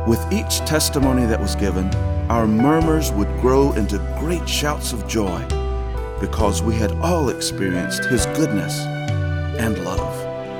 With each testimony that was given, our murmurs would grow into great shouts of joy because we had all experienced His goodness and love.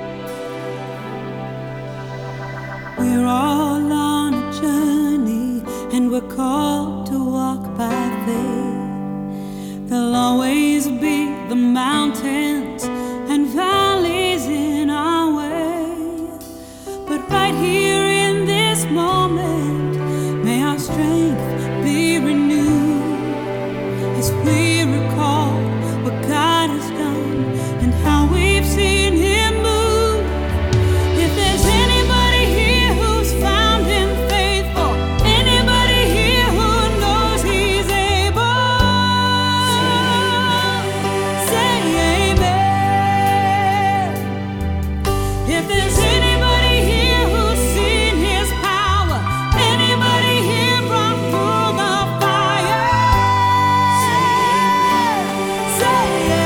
We're all on a journey and we're called to walk by faith. There'll always be the mountains and valleys in our way, but right here in this moment, may our strength be renewed as we recall what God has done and how we've seen Him move. If there's anybody here who's found Him faithful, anybody here who knows He's able, say amen. If there's anybody here who's seen His power, anybody here brought through the fire, say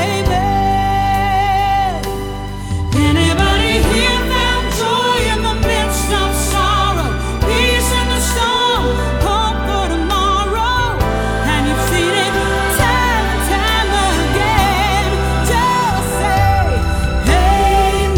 amen. Anybody here found joy in the midst of sorrow, peace in the storm, hope for tomorrow, and you've seen it time and time again, just say amen.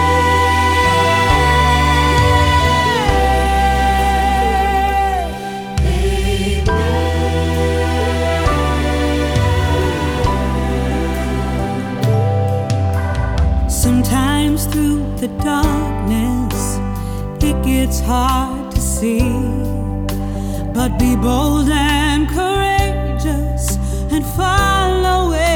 Sometimes through the darkness, it gets hard to see, but be bold and courageous and follow it.